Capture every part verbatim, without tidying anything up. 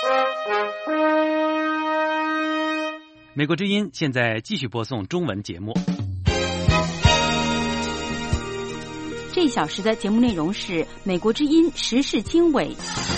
美国之音现在继续播送中文节目。 这一小时的节目内容是美国之音时事经纬。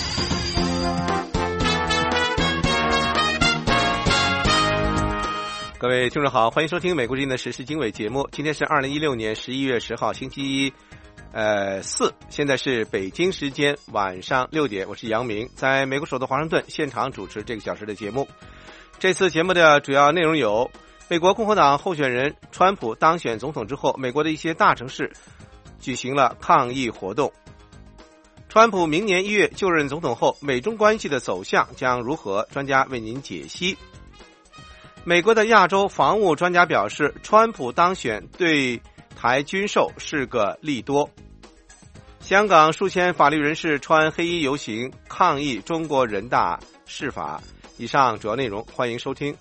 各位听众好，欢迎收听美国之音的时事经纬节目。今天是二零一六年十一月十号星期呃四，现在是北京时间晚上六点，我是杨明，在美国首都华盛顿现场主持这个小时的节目。这次节目的主要内容有：美国共和党候选人川普当选总统之后，美国的一些大城市举行了抗议活动；川普明年一月就任总统后，美中关系的走向将如何？专家为您解析。美国的亚洲防务专家表示，川普当选对台军售是个利多。香港数千法律人士穿黑衣游行抗议中国人大释法。以上主要内容，欢迎收听。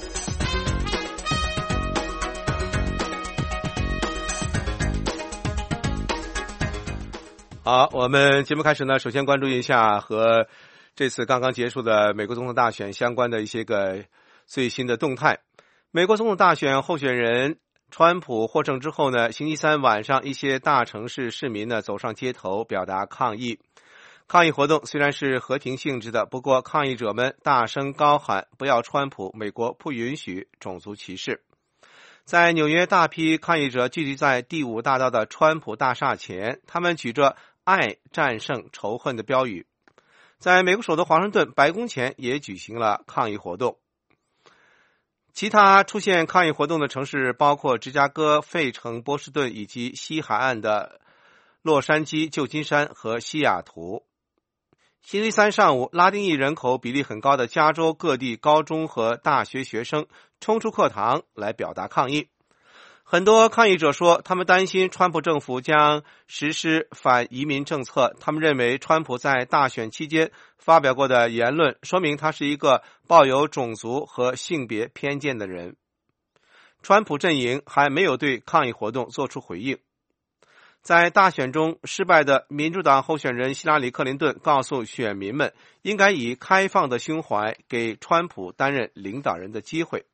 好，我们节目开始呢，首先关注一下和这次刚刚结束的美国总统大选相关的一些个最新的动态。美国总统大选候选人川普获胜之后呢，星期三晚上一些大城市市民呢走上街头表达抗议。抗议活动虽然是和平性质的，不过抗议者们大声高喊不要川普，美国不允许种族歧视。在纽约，大批抗议者聚集在第五大道的川普大厦前，他们举着爱战胜仇恨的标语。在美国首都华盛顿，白宫前也举行了抗议活动。其他出现抗议活动的城市包括芝加哥、费城、波士顿以及西海岸的洛杉矶、旧金山和西雅图。星期三上午，拉丁裔人口比例很高的加州各地高中和大学学生冲出课堂来表达抗议。很多抗议者说，他们担心川普政府将实施反移民政策。他们认为川普在大选期间发表过的言论说明他是一个抱有种族和性别偏见的人。川普阵营还没有对抗议活动做出回应。在大选中失败的民主党候选人希拉里·克林顿告诉选民们，应该以开放的胸怀给川普担任领导人的机会。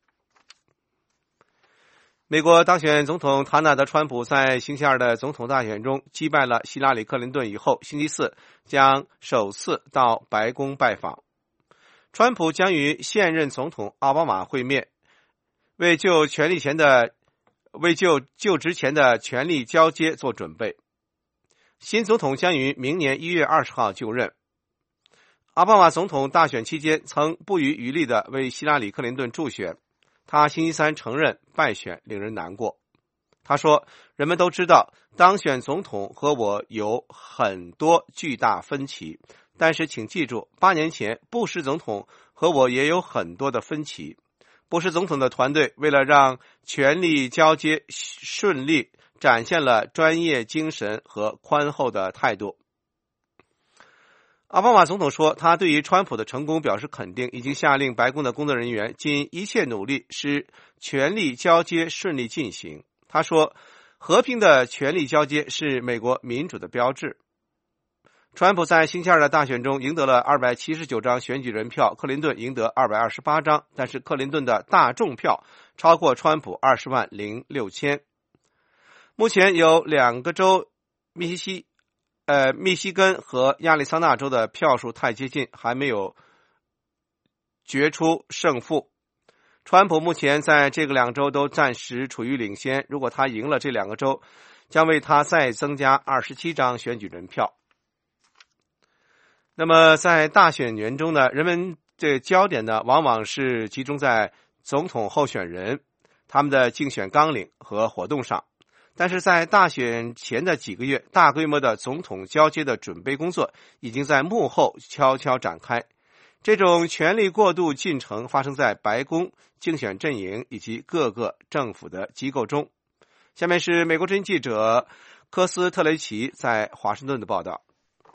美国当选总统唐纳德·川普在星期二的总统大选中击败了希拉里·克林顿以后，星期四将首次到白宫拜访。川普将与现任总统奥巴马会面，为就权力前的为就就职前的权力交接做准备。新总统将于明年一月二十号就任。奥巴马总统大选期间曾不遗余力地为希拉里·克林顿助选，他星期三承认败选令人难过。他说，人们都知道当选总统和我有很多巨大分歧，但是请记住，八年前布什总统和我也有很多的分歧。布什总统的团队为了让权力交接顺利，展现了专业精神和宽厚的态度。奥巴马总统说，他对于川普的成功表示肯定，已经下令白宫的工作人员尽一切努力使权力交接顺利进行。他说，和平的权力交接是美国民主的标志。川普在星期二的大选中赢得了二百七十九张选举人票，克林顿赢得二百二十八张，但是克林顿的大众票超过川普二十万零六千。目前有两个州，密西西呃密西根和亚利桑那州的票数太接近，还没有决出胜负。川普目前在这个两州都暂时处于领先，如果他赢了这两个州，将为他再增加二十七张选举人票。那么在大选年中呢，人们的焦点呢往往是集中在总统候选人他们的竞选纲领和活动上，但是在大选前的几个月，大规模的总统交接的准备工作已经在幕后悄悄展开。这种权力过渡进程发生在白宫、竞选阵营以及各个政府的机构中。下面是美国之音记者科斯特雷奇在华盛顿的报道。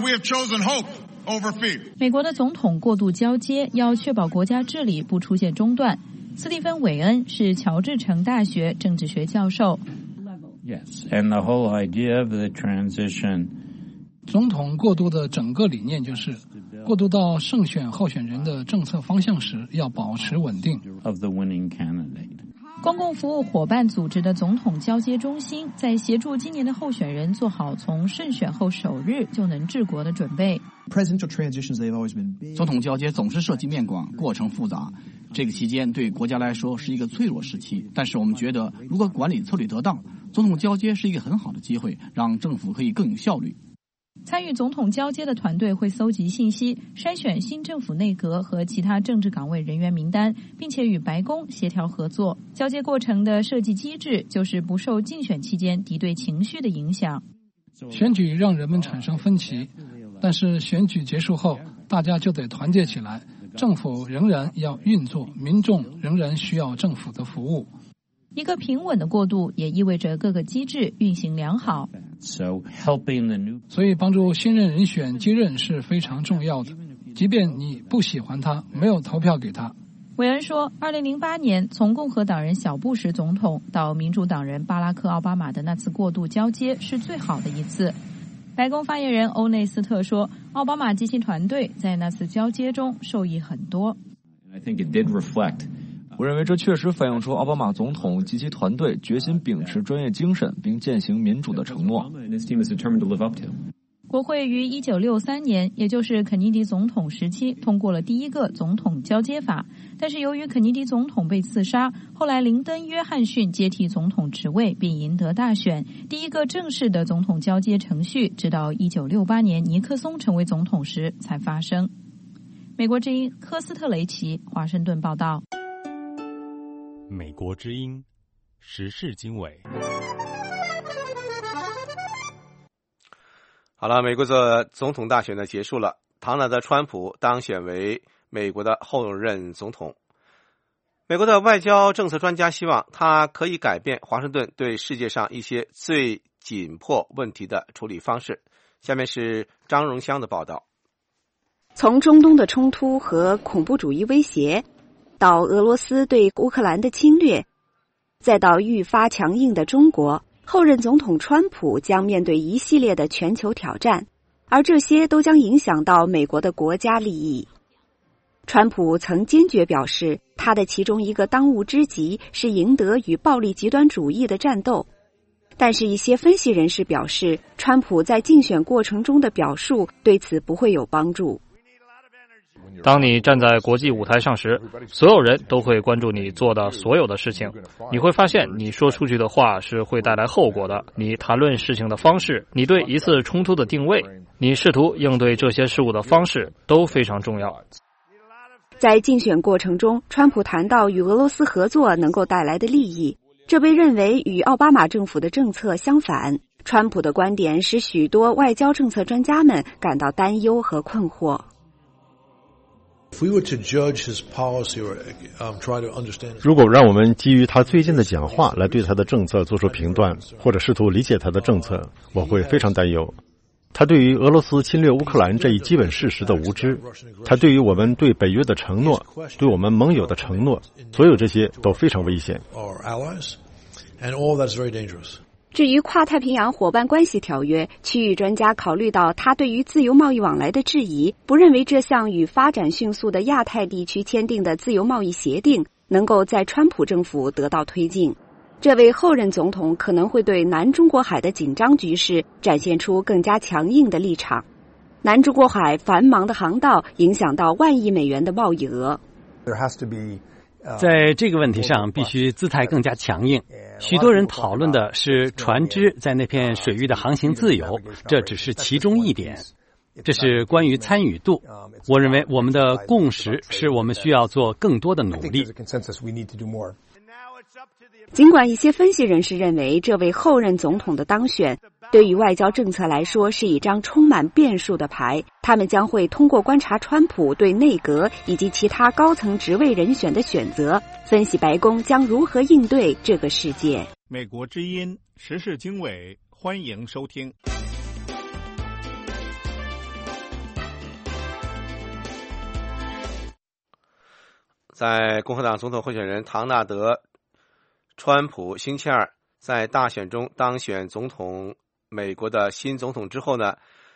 美国的总统过渡交接要确保国家治理不出现中断。斯蒂芬·韦恩是乔治城大学政治学教授。 Yes, and the whole idea of the transition 总统过渡的整个理念就是，过渡到胜选候选人的政策方向时，要保持稳定。 公共服务伙伴组织的总统交接中心在协助今年的候选人做好从胜选后首日就能治国的准备。 总统交接总是涉及面广，过程复杂。这个期间对国家来说是一个脆弱时期，但是我们觉得，如果管理策略得当，总统交接是一个很好的机会，让政府可以更有效率。 参与总统交接的团队会搜集信息，筛选新政府内阁和其他政治岗位人员名单，并且与白宫协调合作。交接过程的设计机制就是不受竞选期间敌对情绪的影响。 选举让人们产生分歧，但是选举结束后，大家就得团结起来。政府仍然要运作，民众仍然需要政府的服务。 一个平稳的过渡也意味着各个机制运行良好。 所以帮助新任人选接任是非常重要的，即便你不喜欢他，没有投票给他。 韦恩说，二零零八年从共和党人小布什总统到民主党人巴拉克奥巴马的那次过渡交接是最好的一次。白宫发言人欧内斯特说，奥巴马及其团队在那次交接中受益很多。 我认为这确实反映出奥巴马总统及其团队决心秉持专业精神并践行民主的承诺。 国会于一九六三年，也就是肯尼迪总统时期，通过了第一个总统交接法，但是由于肯尼迪总统被刺杀，后来林登·约翰逊接替总统职位并赢得大选，第一个正式的总统交接程序直到一九六八年尼克松成为总统时才发生。美国之音科斯特雷奇华盛顿报道。 美国之音时事经纬。 好了，美国的总统大选呢结束了，唐纳德·川普当选为美国的后任总统。美国的外交政策专家希望他可以改变华盛顿对世界上一些最紧迫问题的处理方式。下面是张荣香的报道。 从中东的冲突和恐怖主义威胁，到俄罗斯对乌克兰的侵略，再到愈发强硬的中国，后任总统川普将面对一系列的全球挑战，而这些都将影响到美国的国家利益。川普曾坚决表示，他的其中一个当务之急是赢得与暴力极端主义的战斗。但是一些分析人士表示，川普在竞选过程中的表述对此不会有帮助。 当你站在国际舞台上时，所有人都会关注你做的所有的事情。你会发现你说出去的话是会带来后果的，你谈论事情的方式，你对一次冲突的定位，你试图应对这些事物的方式都非常重要。 在竞选过程中，川普谈到与俄罗斯合作能够带来的利益，这被认为与奥巴马政府的政策相反。川普的观点使许多外交政策专家们感到担忧和困惑。 如果让我们基于他最近的讲话来对他的政策做出评断，或者试图理解他的政策，我会非常担忧。他对于俄罗斯侵略乌克兰这一基本事实的无知，他对于我们对北约的承诺，对我们盟友的承诺，所有这些都非常危险。 至于跨太平洋伙伴关系条约，区域专家考虑到他对于自由贸易往来的质疑，不认为这项与发展迅速的亚太地区签订的自由贸易协定能够在川普政府得到推进。这位后任总统可能会对南中国海的紧张局势展现出更加强硬的立场。南中国海繁忙的航道影响到万亿美元的贸易额。 在这个问题上必须姿态更加强硬。许多人讨论的是船只在那片水域的航行自由，这只是其中一点。这是关于参与度。我认为我们的共识是我们需要做更多的努力。 尽管一些分析人士认为这位后任总统的当选对于外交政策来说是一张充满变数的牌，他们将会通过观察川普对内阁以及其他高层职位人选的选择，分析白宫将如何应对这个世界。 美国之音时事经纬，欢迎收听。 在共和党总统候选人唐纳德·川普星期二在大选中当选总统美国的新总统之后呢，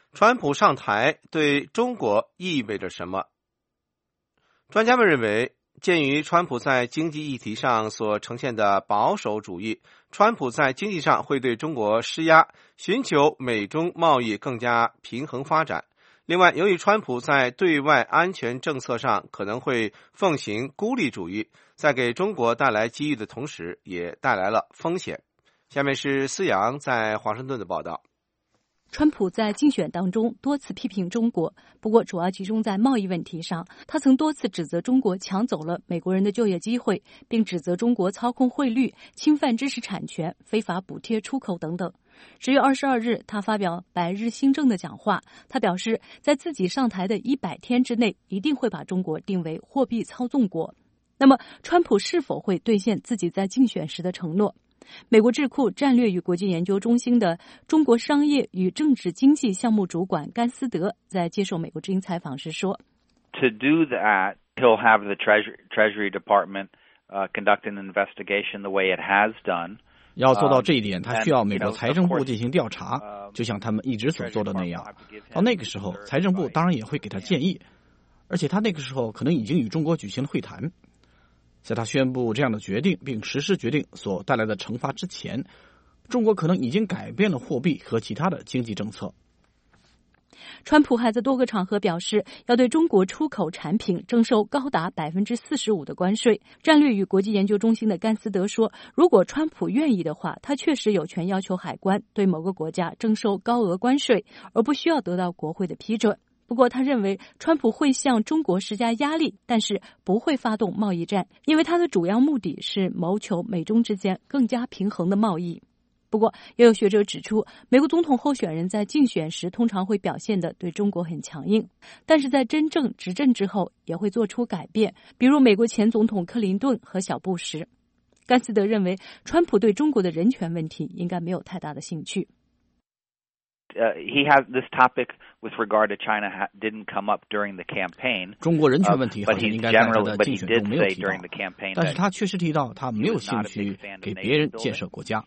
川普上台对中国意味着什么？专家们认为，鉴于川普在经济议题上所呈现的保守主义，川普在经济上会对中国施压，寻求美中贸易更加平衡发展。另外，由于川普在对外安全政策上可能会奉行孤立主义，在给中国带来机遇的同时，也带来了风险。下面是思阳在华盛顿的报道。 川普在竞选当中多次批评中国，不过主要集中在贸易问题上。他曾多次指责中国抢走了美国人的就业机会，并指责中国操控汇率、侵犯知识产权、非法补贴出口等等。十月二十二日，他发表百日新政的讲话，他表示，在自己上台的一百天之内，一定会把中国定为货币操纵国。那么，川普是否会兑现自己在竞选时的承诺？美国智库战略与国际研究中心的中国商业与政治经济项目主管甘斯德在接受美国之音采访时说 ：“To do that, he'll have the Treasury Treasury Department uh, conduct an investigation the way it has done.” 要做到这一点，他需要美国财政部进行调查，就像他们一直所做的那样。到那个时候，财政部当然也会给他建议，而且他那个时候可能已经与中国举行了会谈。在他宣布这样的决定并实施决定所带来的惩罚之前，中国可能已经改变了货币和其他的经济政策。 川普还在多个场合表示，要对中国出口产品征收高达百分之四十五的关税。战略与国际研究中心的甘斯德说，如果川普愿意的话，他确实有权要求海关对某个国家征收高额关税，而不需要得到国会的批准。不过他认为川普会向中国施加压力，但是不会发动贸易战，因为他的主要目的是谋求美中之间更加平衡的贸易。不过也有学者指出，美国总统候选人在竞选时通常会表现得对中国很强硬，但是在真正执政之后也会做出改变，比如美国前总统克林顿和小布什。甘斯德认为，川普对中国的人权问题应该没有太大的兴趣。 Uh, he has this topic with regard to China ha, didn't come up during the campaign. 中国人权问题好像应该在他的竞选中没有提到，但是他确实提到他没有兴趣给别人建设国家。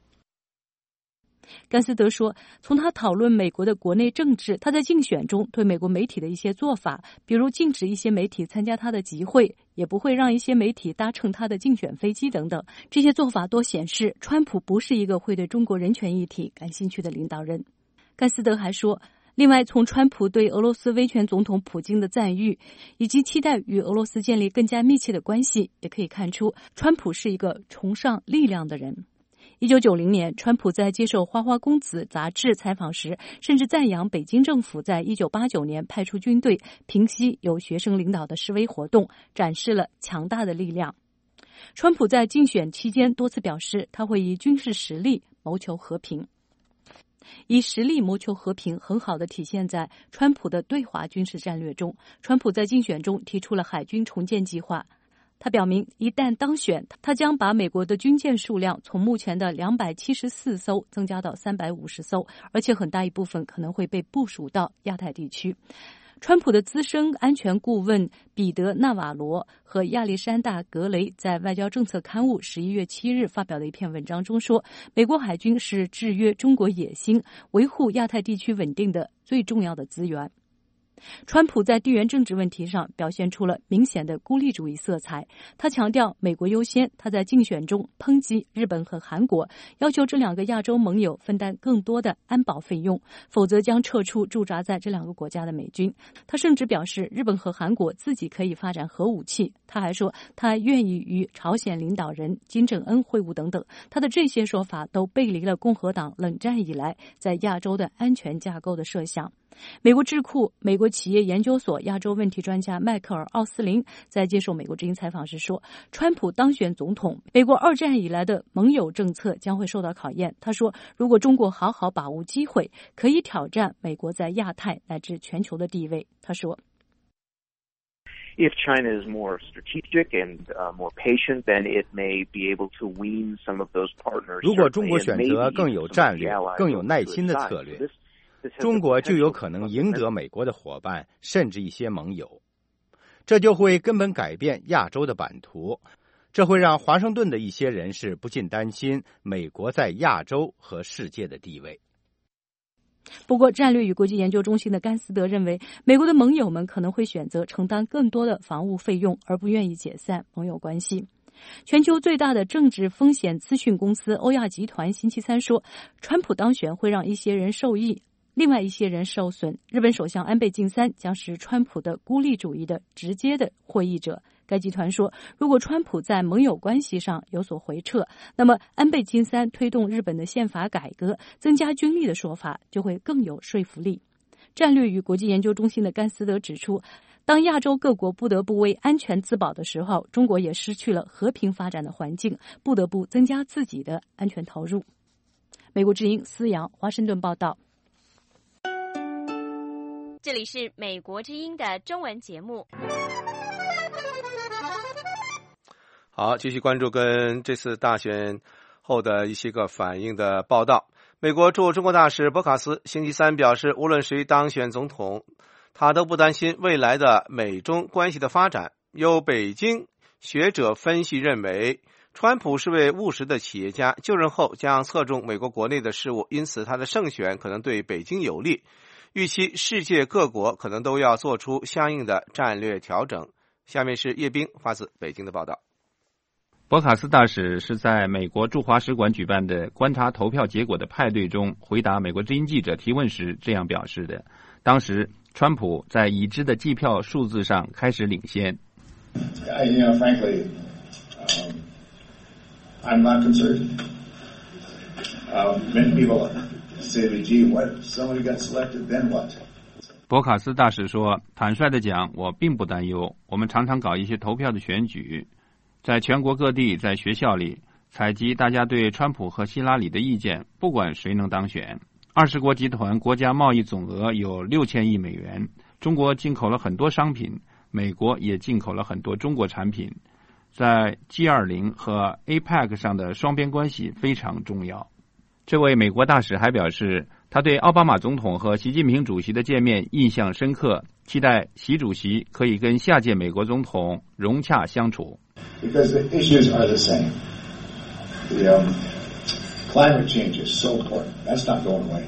甘斯德说，从他讨论美国的国内政治，他在竞选中对美国媒体的一些做法，比如禁止一些媒体参加他的集会，也不会让一些媒体搭乘他的竞选飞机等等，这些做法都显示川普不是一个会对中国人权议题感兴趣的领导人。甘斯德还说，另外从川普对俄罗斯威权总统普京的赞誉，以及期待与俄罗斯建立更加密切的关系，也可以看出川普是一个崇尚力量的人。一九九零年，川普在接受《花花公子》杂志采访时，甚至赞扬北京政府在一九八九年派出军队平息由学生领导的示威活动，展示了强大的力量。川普在竞选期间多次表示，他会以军事实力谋求和平。以实力谋求和平很好地体现在川普的对华军事战略中。川普在竞选中提出了海军重建计划，他表明一旦当选，他将把美国的军舰数量从目前的两百七十四艘增加到三百五十艘，而且很大一部分可能会被部署到亚太地区。川普的资深安全顾问彼得·纳瓦罗和亚历山大·格雷在外交政策刊物十一月七日发表的一篇文章中说，美国海军是制约中国野心、维护亚太地区稳定的最重要的资源。川普在地缘政治问题上表现出了明显的孤立主义色彩，他强调美国优先，他在竞选中抨击日本和韩国，要求这两个亚洲盟友分担更多的安保费用，否则将撤出驻扎在这两个国家的美军。他甚至表示日本和韩国自己可以发展核武器，他还说他愿意与朝鲜领导人金正恩会晤等等。他的这些说法都背离了共和党冷战以来在亚洲的安全架构的设想。美国智库美国企业研究所亚洲问题专家迈克尔·奥斯林在接受美国之音采访时说，川普当选总统，美国二战以来的盟友政策将会受到考验。他说，如果中国好好把握机会，可以挑战美国在亚太乃至全球的地位。他说， If China is more strategic and uh, more patient, then it may be able to wean some of those partners. 如果中国选择更有战略、更有耐心的策略，中国就有可能赢得美国的伙伴，甚至一些盟友。这就会根本改变亚洲的版图，这会让华盛顿的一些人士不禁担心美国在亚洲和世界的地位。 不过，战略与国际研究中心的甘斯德认为，美国的盟友们可能会选择承担更多的防务费用，而不愿意解散盟友关系。全球最大的政治风险咨询公司欧亚集团星期三说，川普当选会让一些人受益，另外一些人受损。日本首相安倍晋三将是川普的孤立主义的直接的获益者。该集团说，如果川普在盟友关系上有所回撤，那么安倍晋三推动日本的宪法改革、增加军力的说法就会更有说服力。战略与国际研究中心的甘斯德指出，当亚洲各国不得不为安全自保的时候，中国也失去了和平发展的环境，不得不增加自己的安全投入。美国之音思阳华盛顿报道。 这里是美国之音的中文节目。 好，继续关注跟这次大选后的一些个反应的报道。美国驻中国大使博卡斯星期三表示，无论谁当选总统，他都不担心未来的美中关系的发展。有北京学者分析认为，川普是位务实的企业家，就任后将侧重美国国内的事务，因此他的胜选可能对北京有利。预期世界各国可能都要做出相应的战略调整。下面是叶冰发自北京的报道。 博卡斯大使是在美国驻华使馆举办的观察投票结果的派对中回答美国之音记者提问时这样表示的。当时川普在已知的计票数字上开始领先。 I, you know, frankly, um, I'm not concerned. Um, many people say, "Gee, what? Somebody got selected, then what?" 博卡斯大使说：“坦率地讲，我并不担忧。我们常常搞一些投票的选举。”在全国各地，在学校里采集大家对川普和希拉里的意见，不管谁能当选。二十国集团国家贸易总额有六千亿美元，中国进口了很多商品，美国也进口了很多中国产品。在 G 二十 和 A P E C 上的双边关系非常重要。这位美国大使还表示，他对奥巴马总统和习近平主席的见面印象深刻，期待习主席可以跟下届美国总统融洽相处。 Because the issues are the same. The um, climate change is so important. That's not going away.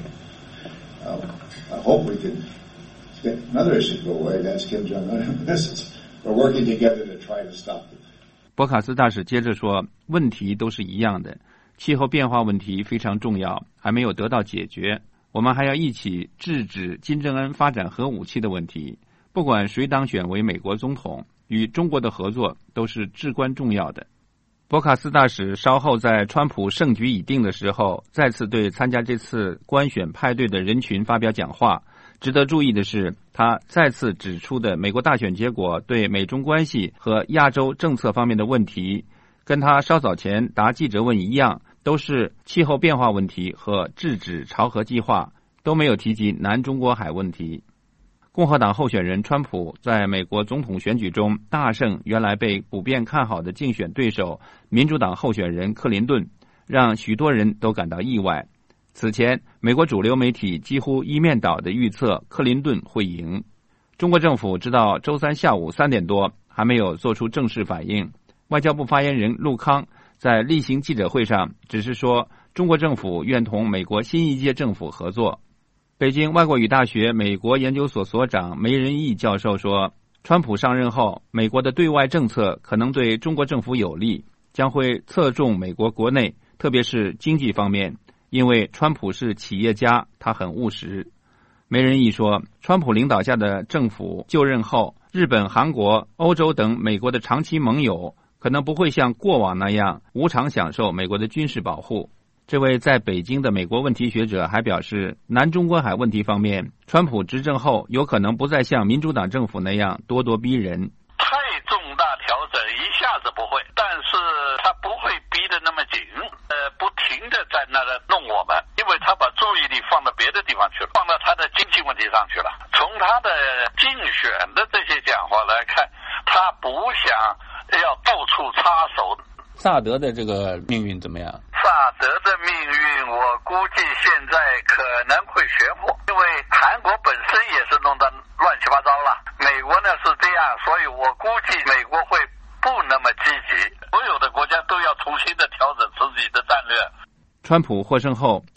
Um, I hope we can get another issue to go away. That's Kim Jong-un missiles. We're working together to try to stop it. 博卡斯大使接着说，问题都是一样的，气候变化问题非常重要，还没有得到解决。我们还要一起制止金正恩发展核武器的问题。不管谁当选为美国总统，与中国的合作都是至关重要的。博卡斯大使稍后在川普胜局已定的时候，再次对参加这次官选派对的人群发表讲话。值得注意的是，他再次指出的美国大选结果对美中关系和亚洲政策方面的问题，跟他稍早前答记者问一样，都是气候变化问题和制止朝核计划，都没有提及南中国海问题。共和党候选人川普在美国总统选举中大胜原来被普遍看好的竞选对手民主党候选人克林顿，让许多人都感到意外。此前，美国主流媒体几乎一面倒地预测克林顿会赢。中国政府直到周三下午三点多还没有做出正式反应。外交部发言人陆康在例行记者会上只是说，中国政府愿同美国新一届政府合作。北京外国语大学美国研究所所长梅仁义教授说，川普上任后，美国的对外政策可能对中国政府有利，将会侧重美国国内，特别是经济方面，因为川普是企业家，他很务实。梅仁义说，川普领导下的政府就任后，日本、韩国、欧洲等美国的长期盟友可能不会像过往那样无偿享受美国的军事保护。这位在北京的美国问题学者还表示，南中国海问题方面，川普执政后有可能不再像民主党政府那样咄咄逼人。 太重大调整一下子不会，但是他不会逼得那么紧，呃，不停的在那儿弄我们，因为他把注意力放到别的地方去了，放到他的经济问题上去了。从他的竞选的这些讲话来看，他不想要到处插手。 萨德的这个命运怎么样？ 萨德的命运，我估计现在可能会悬乎，因为韩国本身也是弄得乱七八糟了，美国呢是这样，所以我估计美国会不那么积极，所有的国家都要重新的调整自己的战略。 川普获胜后，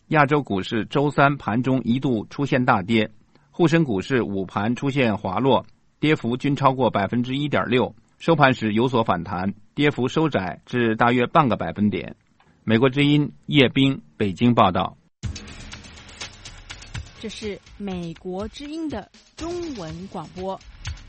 亚洲股市周三盘中一度出现大跌，沪深股市午盘出现滑落，跌幅均超过 百分之一点六， 收盘时有所反弹，跌幅收窄至大约半个百分点。美国之音叶冰北京报道。 这是美国之音的中文广播。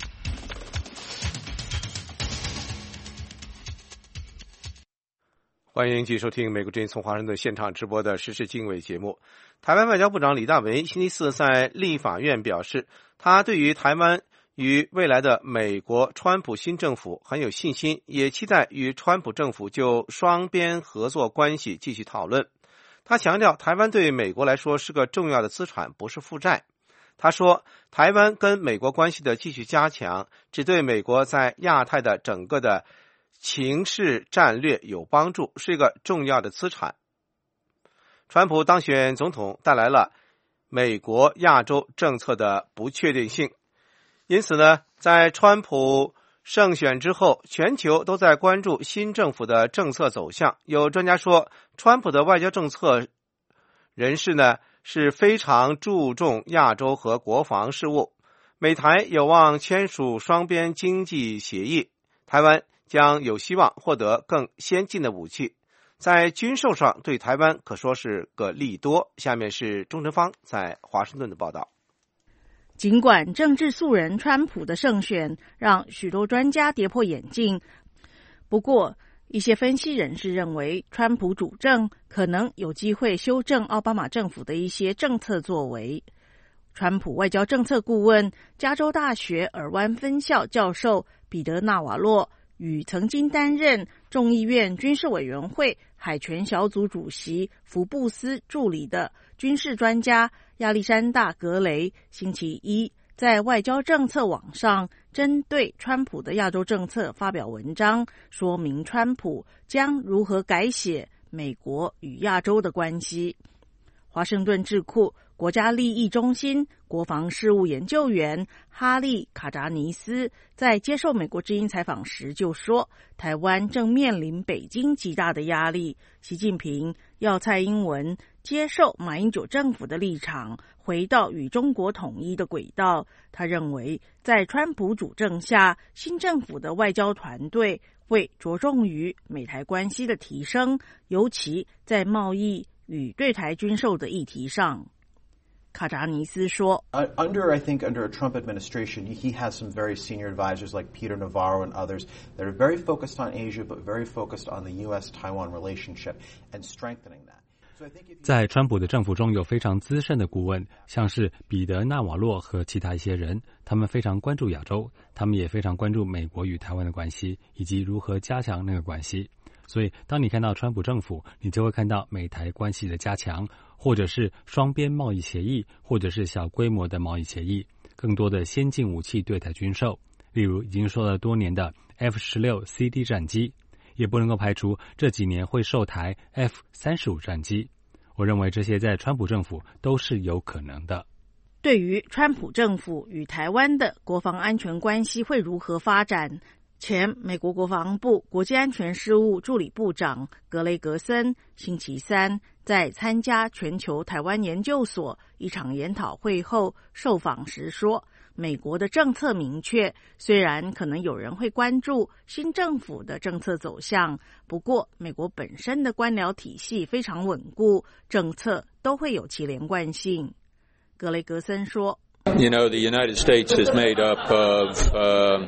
欢迎继续收听美国之音从华盛顿现场直播的时事经纬节目。台湾外交部长李大维星期四在立法院表示，他对于台湾与未来的美国川普新政府很有信心，也期待与川普政府就双边合作关系继续讨论。他强调，台湾对美国来说是个重要的资产，不是负债。他说，台湾跟美国关系的继续加强，只对美国在亚太的整个的情势战略有帮助，是一个重要的资产。川普当选总统带来了美国亚洲政策的不确定性，因此呢，在川普胜选之后，全球都在关注新政府的政策走向。有专家说，川普的外交政策人士呢是非常注重亚洲和国防事务，美台有望签署双边经济协议，台湾将有希望获得更先进的武器，在军售上对台湾可说是个利多。下面是钟成芳在华盛顿的报道。 尽管政治素人川普的胜选让许多专家跌破眼镜，不过一些分析人士认为，川普主政可能有机会修正奥巴马政府的一些政策作为。川普外交政策顾问、加州大学尔湾分校教授彼得·纳瓦洛与曾经担任众议院军事委员会海权小组主席福布斯助理的军事专家亚历山大·格雷星期一在外交政策网上针对川普的亚洲政策发表文章，说明川普将如何改写美国与亚洲的关系。华盛顿智库国家利益中心国防事务研究员哈利·卡扎尼斯在接受美国之音采访时就说，台湾正面临北京极大的压力，习近平要蔡英文接受马英九政府的立场，回到与中国统一的轨道。他认为，在川普主政下，新政府的外交团队会着重于美台关系的提升，尤其在贸易与对台军售的议题上。卡扎尼斯说 Under, I think, under a Trump administration, he has some very senior advisors like Peter Navarro and others that are very focused on Asia, but very focused on the U S Taiwan relationship and strengthening that. 在川普的政府中有非常资深的顾问，像是彼得·纳瓦洛和其他一些人，他们非常关注亚洲，他们也非常关注美国与台湾的关系，以及如何加强那个关系。所以当你看到川普政府，你就会看到美台关系的加强，或者是双边贸易协议，或者是小规模的贸易协议，更多的先进武器对台军售，例如已经说了多年的 F 十六 C D 战机，也不能够排除这几年会售台 F 三十五 战机。我认为这些在川普政府都是有可能的。 对于川普政府与台湾的国防安全关系会如何发展，前美国国防部国际安全事务助理部长格雷格森星期三在参加全球台湾研究所一场研讨会后受访时说，美国的政策明确，虽然可能有人会关注新政府的政策走向，不过美国本身的官僚体系非常稳固，政策都会有其连贯性。格雷格森说 You know, the United States is made up of uh,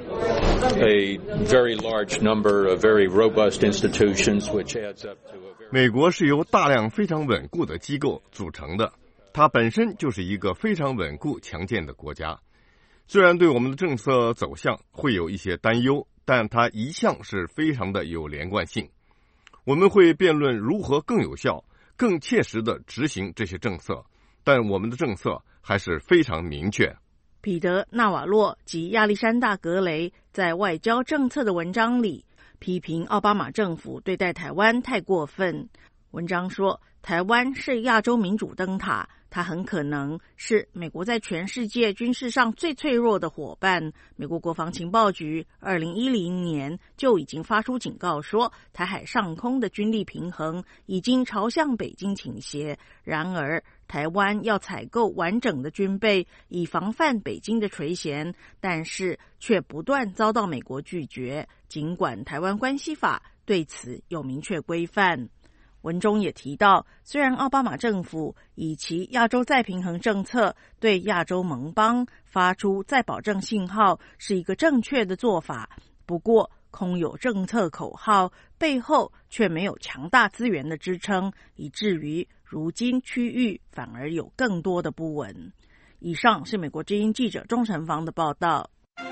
a very large number of very robust institutions, which adds up to a very... 美国是由大量非常稳固的机构组成的，它本身就是一个非常稳固强健的国家。虽然对我们的政策走向会有一些担忧，但它一向是非常的有连贯性。我们会辩论如何更有效、更切实地执行这些政策，但我们的政策还是非常明确。 彼得·纳瓦洛及亚历山大·格雷在外交政策的文章里批评奥巴马政府对待台湾太过分。文章说，台湾是亚洲民主灯塔， 它很可能是美国在全世界军事上最脆弱的伙伴。美国国防情报局二零一零年就已经发出警告说，台海上空的军力平衡已经朝向北京倾斜。然而，台湾要采购完整的军备，以防范北京的垂涎，但是却不断遭到美国拒绝。尽管台湾关系法对此有明确规范。文中也提到，虽然奥巴马政府以其亚洲再平衡政策对亚洲盟邦发出再保证信号是一个正确的做法，不过空有政策口号，背后却没有强大资源的支撑，以至于如今区域反而有更多的不稳。以上是美国之音记者钟成芳的报道。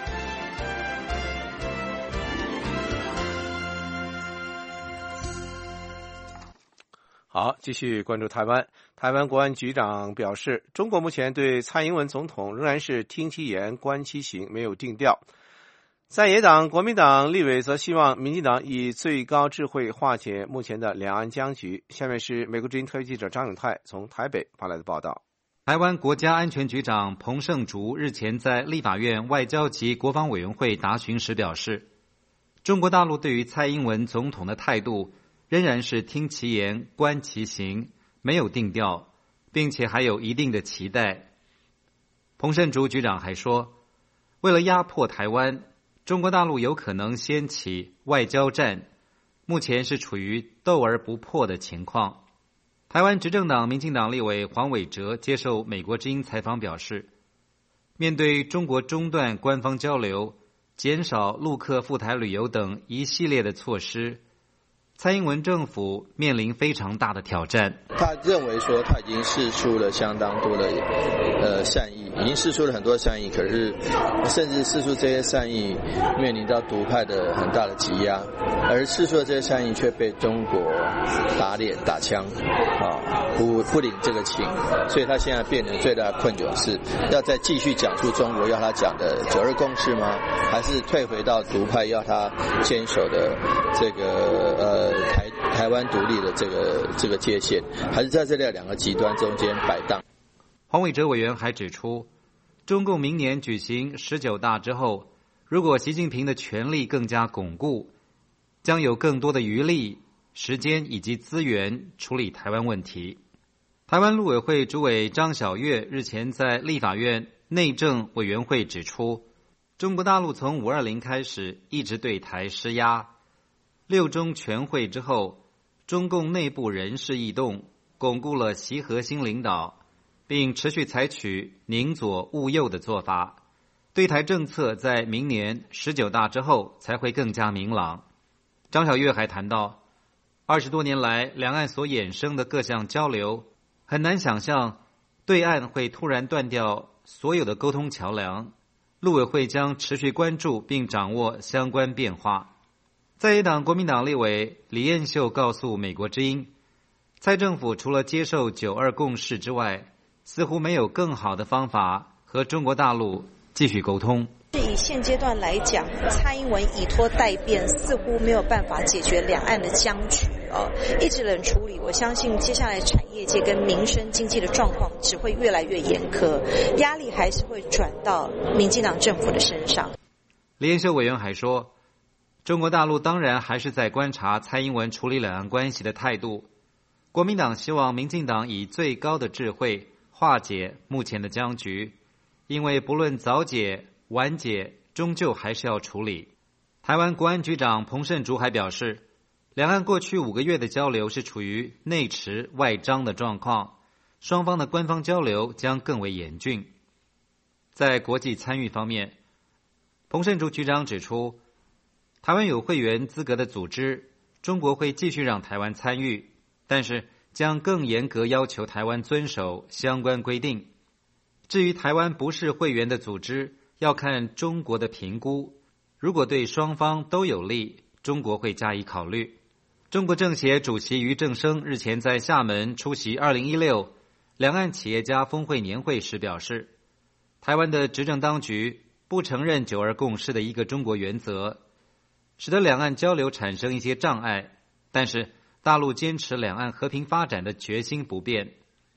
好，继续关注台湾。台湾国安局长表示，中国目前对蔡英文总统仍然是听其言观其行，没有定调。在野党国民党立委则希望民进党以最高智慧化解目前的两岸僵局。下面是美国之音特约记者张永泰从台北发来的报道。 台湾国家安全局长彭胜竹日前在立法院外交及国防委员会答询时表示，中国大陆对于蔡英文总统的态度仍然是听其言观其行，没有定调，并且还有一定的期待。彭胜竹局长还说，为了压迫台湾，中国大陆有可能掀起外交战，目前是处于斗而不破的情况。台湾执政党民进党立委黄伟哲接受美国之音采访表示，面对中国中断官方交流、减少陆客赴台旅游等一系列的措施，蔡英文政府面临非常大的挑战。 他认为说他已经释出了相当多的呃善意，已经释出了很多善意，可是甚至释出这些善意面临到独派的很大的挤压，而释出的这些善意却被中国打脸打枪啊，不不领这个情，所以他现在变成最大的困窘是要再继续讲出中国要他讲的九二共识吗？还是退回到独派要他坚守的这个呃台台湾独立的这个这个界限，还是在这两个极端中间摆荡？ 黄伟哲委员还指出，中共明年举行十九大之后，如果习近平的权力更加巩固，将有更多的余力、时间以及资源处理台湾问题。台湾陆委会主委张晓月日前在立法院内政委员会指出，中国大陆从五二零开始一直对台施压，六中全会之后，中共内部人事异动，巩固了习核心领导，并持续采取宁左勿右的做法。对台政策在明年十九大之后才会更加明朗。张晓月还谈到，二十多年来两岸所衍生的各项交流，很难想象对岸会突然断掉所有的沟通桥梁。陆委会将持续关注并掌握相关变化。在野党国民党立委李彦秀告诉美国之音，蔡政府除了接受九二共识之外，似乎没有更好的方法和中国大陆继续沟通。 以现阶段来讲，蔡英文以拖代变，似乎没有办法解决两岸的僵局啊，一直冷处理。我相信接下来产业界跟民生经济的状况只会越来越严苛，压力还是会转到民进党政府的身上。 李彦秀委员还说，中国大陆当然还是在观察蔡英文处理两岸关系的态度。国民党希望民进党以最高的智慧化解目前的僵局，因为不论早解晚解，终究还是要处理。台湾国安局长彭胜竹还表示，两岸过去五个月的交流是处于内弛外张的状况，双方的官方交流将更为严峻。在国际参与方面，彭胜竹局长指出，台湾有会员资格的组织，中国会继续让台湾参与，但是将更严格要求台湾遵守相关规定。至于台湾不是会员的组织，要看中国的评估，如果对双方都有利，中国会加以考虑。中国政协主席俞正声日前在厦门出席二零一六两岸企业家峰会年会时表示，台湾的执政当局不承认九二共识的一个中国原则，使得两岸交流产生一些障碍，但是大陆坚持两岸和平发展的决心不变。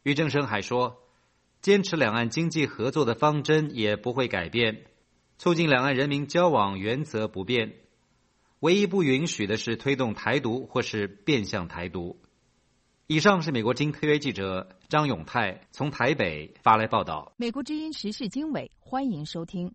俞正声还说，坚持两岸经济合作的方针也不会改变，促进两岸人民交往原则不变，唯一不允许的是推动台独或是变相台独。以上是美国之音特约记者张永泰从台北发来报道。 美国之音时事经纬，欢迎收听。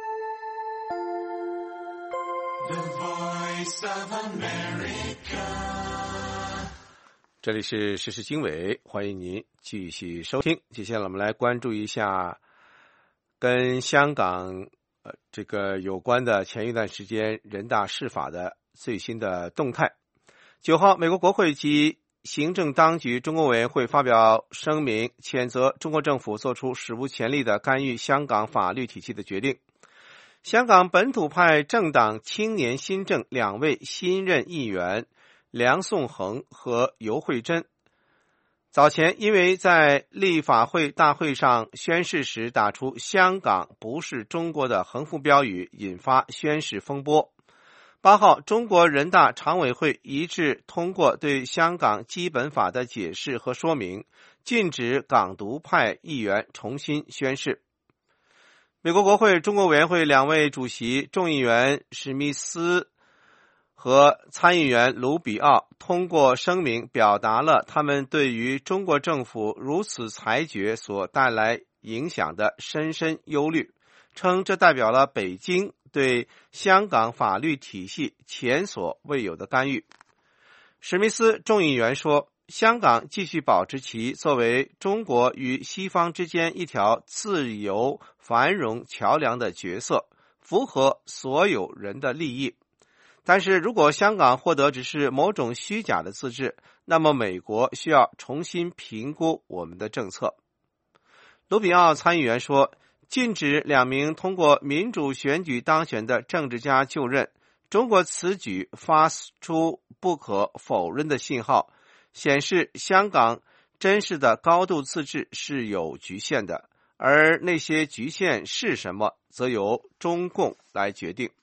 The Voice of America， 这里是时事经纬，欢迎您继续收听。接下来我们来关注一下跟香港呃这个有关的前一段时间人大释法的最新的动态。九号，美国国会及行政当局中国委员会发表声明，谴责中国政府做出史无前例的干预香港法律体系的决定。香港本土派政党青年新政两位新任议员梁颂恒和游惠珍，早前因为在立法会大会上宣誓时打出香港不是中国的横幅标语，引发宣誓风波。八号，中国人大常委会一致通过对香港基本法的解释和说明，禁止港独派议员重新宣誓。美国国会中国委员会两位主席众议员史密斯和参议员卢比奥通过声明，表达了他们对于中国政府如此裁决所带来影响的深深忧虑，称这代表了北京对香港法律体系前所未有的干预。史密斯众议员说，香港继续保持其作为中国与西方之间一条自由繁荣桥梁的角色，符合所有人的利益。但是如果香港获得只是某种虚假的自治，那么美国需要重新评估我们的政策。卢比奥参议员说，禁止两名通过民主选举当选的政治家就任，中国此举发出不可否认的信号，显示香港真实的高度自治是有局限的，而那些局限是什么，则由中共来决定。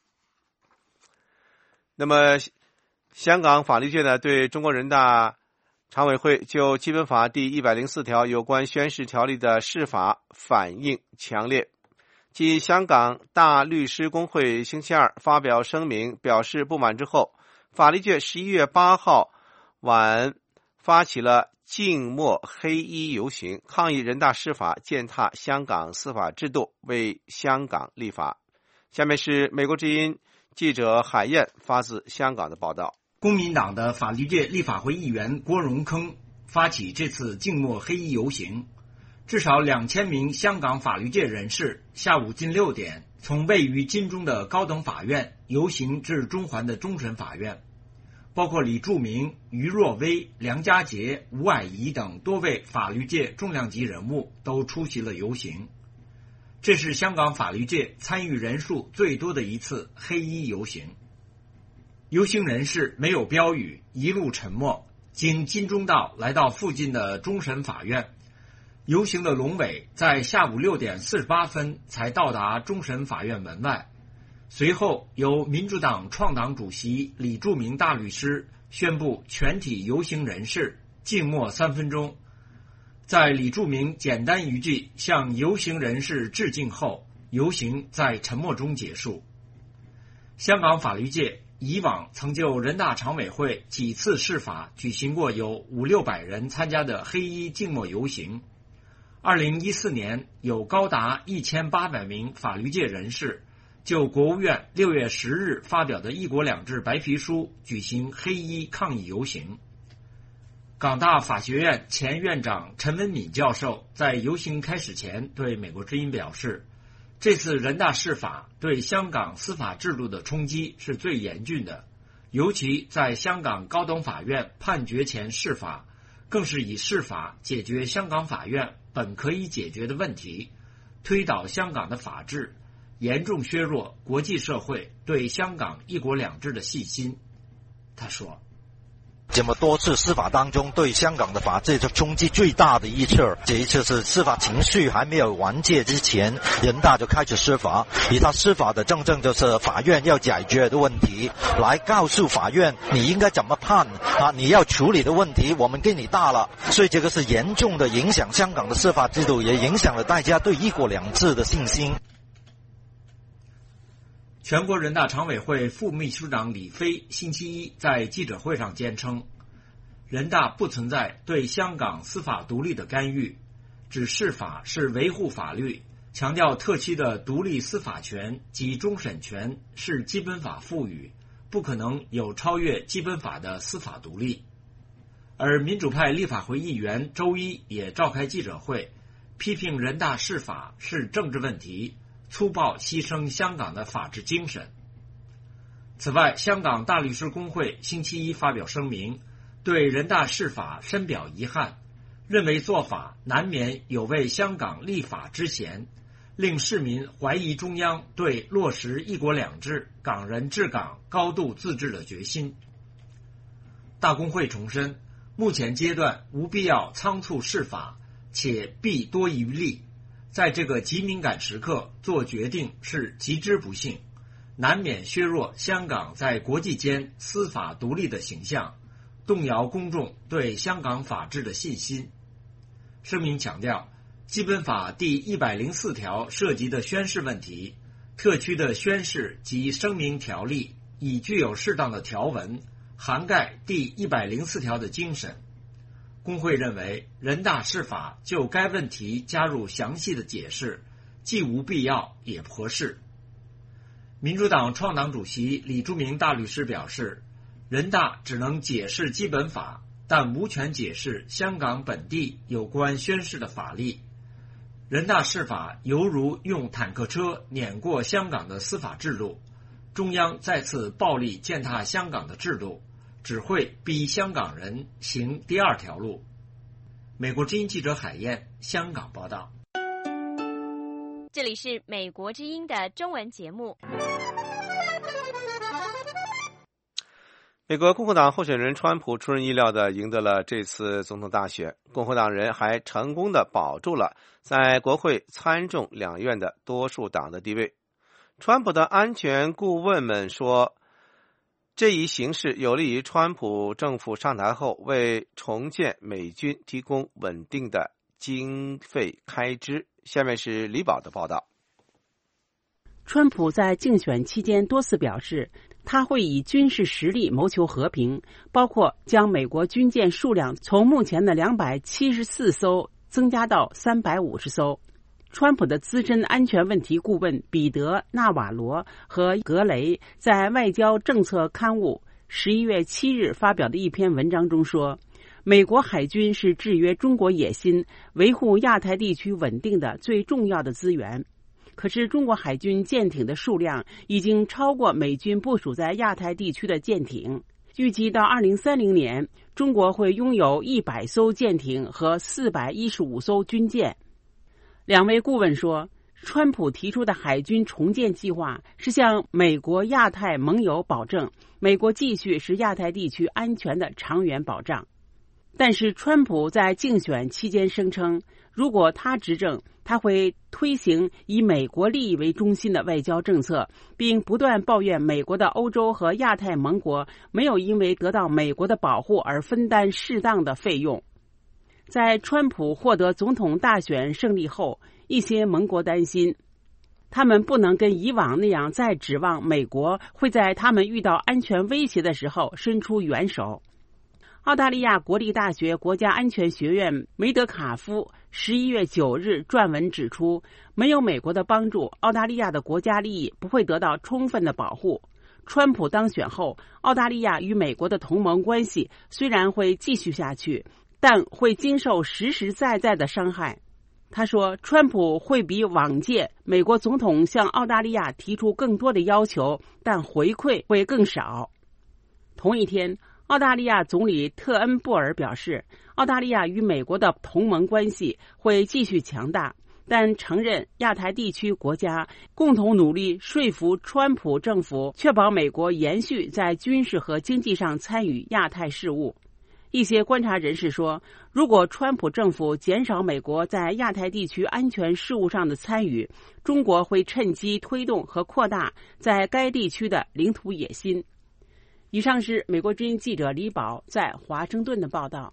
那么香港法律界呢，对中国人大常委会就基本法第一百零四条有关宣誓条例的释法反应强烈。继香港大律师公会星期二发表声明表示不满之后，法律界十一月八号晚发起了静默黑衣游行，抗议人大释法践踏香港司法制度，为香港立法。下面是美国之音记者海燕发自香港的报道。 公民党的法律界立法会议员郭荣铿发起这次静默黑衣游行，至少两千名香港法律界人士下午近六点从位于金钟的高等法院游行至中环的终审法院，包括李柱铭、于若薇、梁家杰、吴霭仪等多位法律界重量级人物都出席了游行。这是香港法律界参与人数最多的一次黑衣游行。游行人士没有标语，一路沉默，经金钟道来到附近的终审法院。游行的龙尾在下午六点四十八分才到达终审法院门外，随后由民主党创党主席李柱铭大律师宣布全体游行人士静默三分钟。在李柱铭简单一句向游行人士致敬后，游行在沉默中结束。香港法律界以往曾就人大常委会几次释法举行过有五六百人参加的黑衣静默游行。二零一四年有高达一千八百名法律界人士就国务院六月十日发表的一国两制白皮书举行黑衣抗议游行。港大法学院前院长陈文敏教授在游行开始前对美国之音表示，这次人大释法对香港司法制度的冲击是最严峻的，尤其在香港高等法院判决前释法，更是以释法解决香港法院本可以解决的问题，推倒香港的法治，严重削弱国际社会对香港一国两制的信心。他说， 这么多次司法当中对香港的法治冲击最大的一次，这一次是司法情绪还没有完结之前，人大就开始司法，以他司法的真正就是法院要解决的问题，来告诉法院你应该怎么判啊，你要处理的问题我们给你大了，所以这个是严重的影响香港的司法制度，也影响了大家对一国两制的信心。 全国人大常委会副秘书长李飞星期一在记者会上坚称，人大不存在对香港司法独立的干预，指释法是维护法律，强调特区的独立司法权及终审权是基本法赋予，不可能有超越基本法的司法独立。而民主派立法会议员周一也召开记者会，批评人大释法是政治问题，粗暴牺牲香港的法治精神。此外，香港大律师公会星期一发表声明，对人大释法深表遗憾，认为做法难免有违香港立法之嫌，令市民怀疑中央对落实一国两制、港人治港、高度自治的决心。大公会重申，目前阶段无必要仓促释法，且弊多于利，在这个极敏感时刻做决定是极之不幸，难免削弱香港在国际间司法独立的形象，动摇公众对香港法治的信心。声明强调，基本法第一百零四条涉及的宣誓问题，特区的宣誓及声明条例已具有适当的条文，涵盖第一百零四条的精神。工会认为，人大释法就该问题加入详细的解释，既无必要也不合适。民主党创党主席李柱铭大律师表示，人大只能解释基本法，但无权解释香港本地有关宣誓的法律。人大释法犹如用坦克车碾过香港的司法制度，中央再次暴力践踏香港的制度，只会逼香港人行第二条路。美国之音记者海燕香港报道。 这里是美国之音的中文节目。 美国共和党候选人川普出人意料地赢得了这次总统大选，共和党人还成功地保住了在国会参众两院的多数党的地位。川普的安全顾问们说，这一形势有利于川普政府上台后为重建美军提供稳定的经费开支。下面是李宝的报道。 川普在竞选期间多次表示，他会以军事实力谋求和平，包括将美国军舰数量从目前的两百七十四艘增加到三百五十艘。川普的资深安全问题顾问彼得·纳瓦罗和格雷在外交政策刊物十一月七日发表的一篇文章中说，美国海军是制约中国野心、维护亚太地区稳定的最重要的资源。可是中国海军舰艇的数量已经超过美军部署在亚太地区的舰艇。预计到二零三零年，中国会拥有一百艘舰艇和四百一十五艘军舰。两位顾问说，川普提出的海军重建计划是向美国亚太盟友保证美国继续是亚太地区安全的长远保障。但是川普在竞选期间声称，如果他执政，他会推行以美国利益为中心的外交政策，并不断抱怨美国的欧洲和亚太盟国没有因为得到美国的保护而分担适当的费用。在川普获得总统大选胜利后，一些盟国担心，他们不能跟以往那样再指望美国会在他们遇到安全威胁的时候伸出援手。澳大利亚国立大学国家安全学院梅德卡夫十一月九日撰文指出，没有美国的帮助，澳大利亚的国家利益不会得到充分的保护。川普当选后，澳大利亚与美国的同盟关系虽然会继续下去，但会经受实实在在的伤害。他说，川普会比往届美国总统向澳大利亚提出更多的要求，但回馈会更少。同一天，澳大利亚总理特恩布尔表示，澳大利亚与美国的同盟关系会继续强大， 但承认亚太地区国家共同努力说服川普政府确保美国延续在军事和经济上参与亚太事务。一些观察人士说，如果川普政府减少美国在亚太地区安全事务上的参与，中国会趁机推动和扩大在该地区的领土野心。以上是美国之音记者李宝在华盛顿的报道。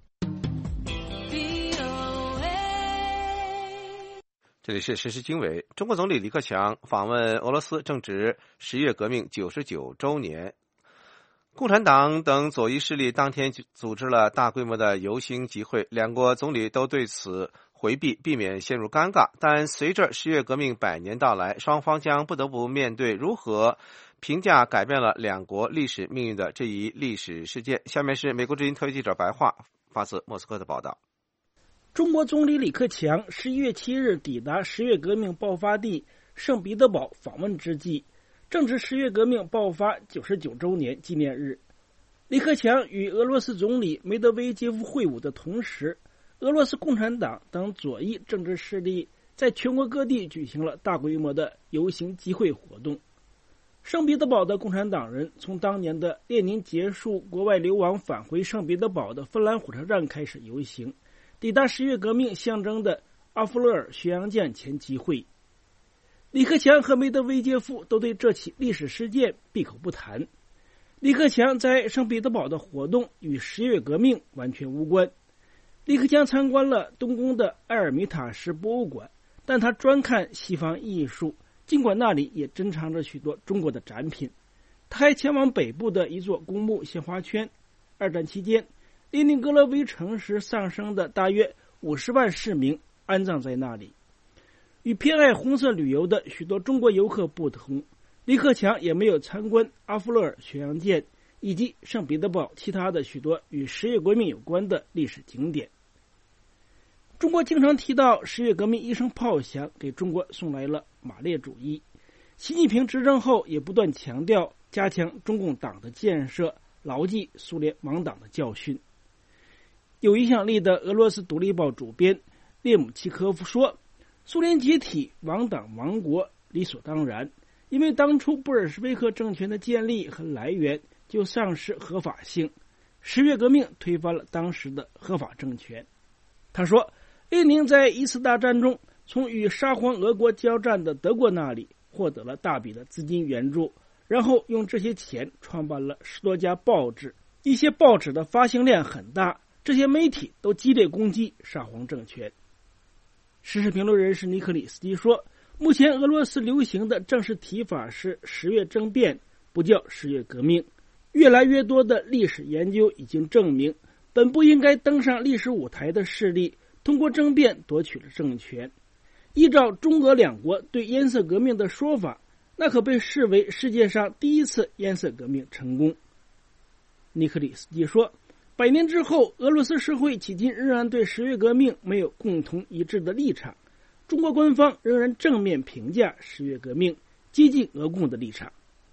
这里是时事经纬。中国总理李克强访问俄罗斯，正值十月革命九十九周年。共产党等左翼势力当天组织了大规模的游行集会，两国总理都对此回避，避免陷入尴尬。但随着十月革命百年到来，双方将不得不面对如何评价改变了两国历史命运的这一历史事件。下面是美国之音特约记者白桦发自莫斯科的报道。 中国总理李克强十一月七日抵达十月革命爆发地圣彼得堡访问之际，正值十月革命爆发九十九周年纪念日。李克强与俄罗斯总理梅德韦杰夫会晤的同时，俄罗斯共产党等左翼政治势力在全国各地举行了大规模的游行集会活动。圣彼得堡的共产党人从当年的列宁结束国外流亡返回圣彼得堡的芬兰火车站开始游行，抵达十月革命象征的阿弗勒尔巡洋舰前集会。李克强和梅德韦杰夫都对这起历史事件闭口不谈。李克强在圣彼得堡的活动与十月革命完全无关。李克强参观了东宫的埃尔米塔什博物馆，但他专看西方艺术，尽管那里也珍藏着许多中国的展品。他还前往北部的一座公墓献花圈。二战期间，列宁格勒围城时丧生的大约五十万市民安葬在那里。与偏爱红色旅游的许多中国游客不同，李克强也没有参观阿弗勒尔巡洋舰以及圣彼得堡其他的许多与十月革命有关的历史景点。中国经常提到十月革命一声炮响给中国送来了马列主义。习近平执政后也不断强调加强中共党的建设，牢记苏联亡党的教训。有影响力的俄罗斯独立报主编列姆契科夫说，苏联解体亡党亡国理所当然，因为当初布尔什维克政权的建立和来源就丧失合法性，十月革命推翻了当时的合法政权。他说，列宁在一次大战中从与沙皇俄国交战的德国那里获得了大笔的资金援助，然后用这些钱创办了十多家报纸，一些报纸的发行量很大，这些媒体都激烈攻击沙皇政权。时事评论人士尼克里斯基说，目前俄罗斯流行的正式提法是十月政变，不叫十月革命。越来越多的历史研究已经证明，本不应该登上历史舞台的势力通过政变夺取了政权。依照中俄两国对颜色革命的说法，那可被视为世界上第一次颜色革命成功。尼克里斯基说，百年之后，俄罗斯社会迄今仍然对十月革命没有共同一致的立场，中国官方仍然正面评价十月革命，接近俄共的立场。